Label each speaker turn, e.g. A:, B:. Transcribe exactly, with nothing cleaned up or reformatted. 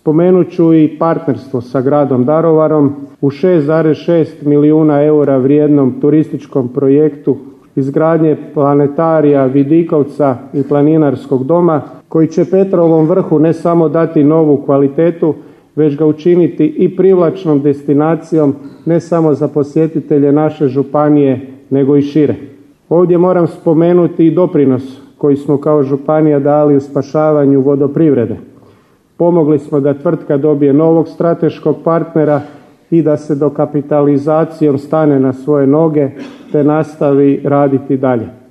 A: Spomenut ću i partnerstvo sa gradom Daruvarom u šest zarez šest milijuna eura vrijednom turističkom projektu izgradnje planetarija, vidikovca i planinarskog doma koji će Petrovom vrhu ne samo dati novu kvalitetu, već ga učiniti i privlačnom destinacijom ne samo za posjetitelje naše županije, nego i šire. Ovdje moram spomenuti i doprinos koji smo kao županija dali u spašavanju vodoprivrede. Pomogli smo da tvrtka dobije novog strateškog partnera i da se dokapitalizacijom stane na svoje noge te nastavi raditi dalje.